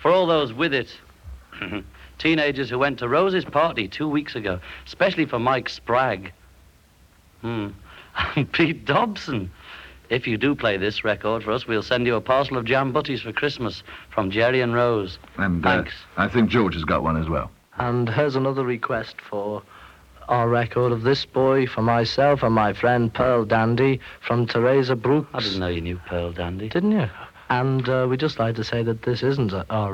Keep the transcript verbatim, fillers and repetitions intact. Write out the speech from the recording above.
For all those with it. Teenagers who went to Rose's party two weeks ago, especially for Mike Spragg. Hmm. And Pete Dobson. If you do play this record for us, we'll send you a parcel of jam butties for Christmas from Jerry and Rose. And uh, Thanks. I think George has got one as well. And here's another request for our record of This Boy for myself and my friend Pearl Dandy from Teresa Brooks. I didn't know you knew Pearl Dandy. Didn't you? And uh, we'd just like to say that this isn't a, our